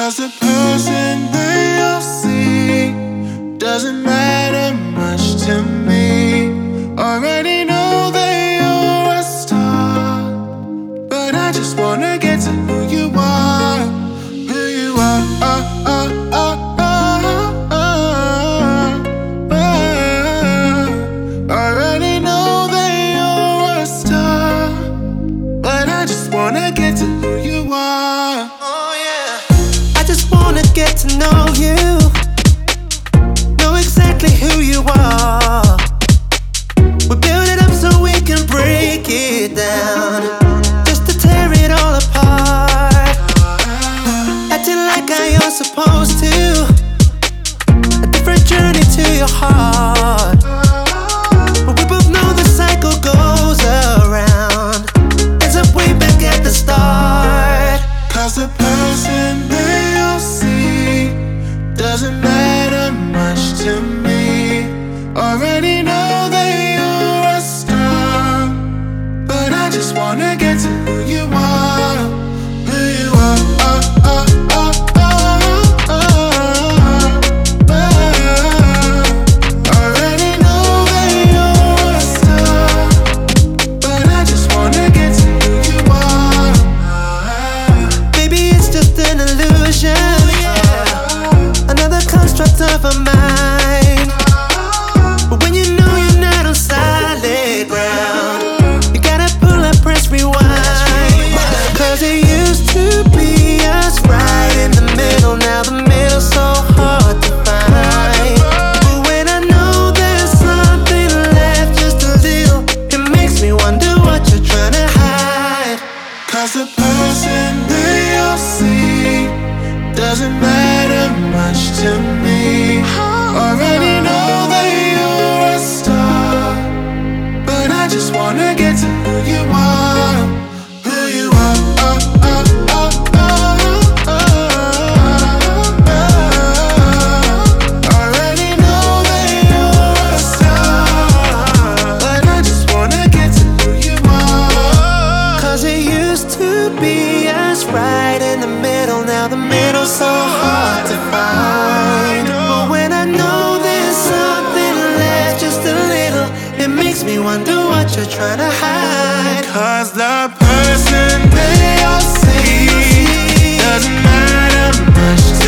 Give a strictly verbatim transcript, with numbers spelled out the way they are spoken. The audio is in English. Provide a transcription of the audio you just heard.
'Cause the person they all see doesn't matter much to me. Already know they are a star, but I just wanna get to who you are, who you are. Oh, oh, oh, oh, oh, oh. Already know they are a star, but I just wanna get to who you are. Oh yeah. I just wanna get to know you, know exactly who you are. We build it up so we can break it down, just to tear it all apart. Acting like I am supposed to, a different journey to your heart. But we both know the cycle goes around, ends up way back at the start. 'Cause the person they all see doesn't matter much to me. Already know they are a star, but I just wanna get to who you are, who you are. Oh, oh, oh, oh, oh, oh. Already know they are a star, but I just wanna get to who you are. Maybe it's just an illusion, another construct of a mind. But when you know you're not on solid ground, you gotta pull up, press rewind. 'Cause it used to be us right in the middle, now the middle's so hard to find. But when I know there's something left, just a little, it makes me wonder what you're trying to hide. 'Cause the person they all see doesn't matter much to me. Already know they are a star, but I just wanna get to who you are, who you are. Oh, oh, oh, oh, oh, oh. Already know they are a star, but I just wanna get to who you are. 'Cause it used to be us right in the middle, now the middle's so hard to find. But when I know there's something left, just a little, it makes me wonder what you're trying to hide. 'Cause the person they all see doesn't matter much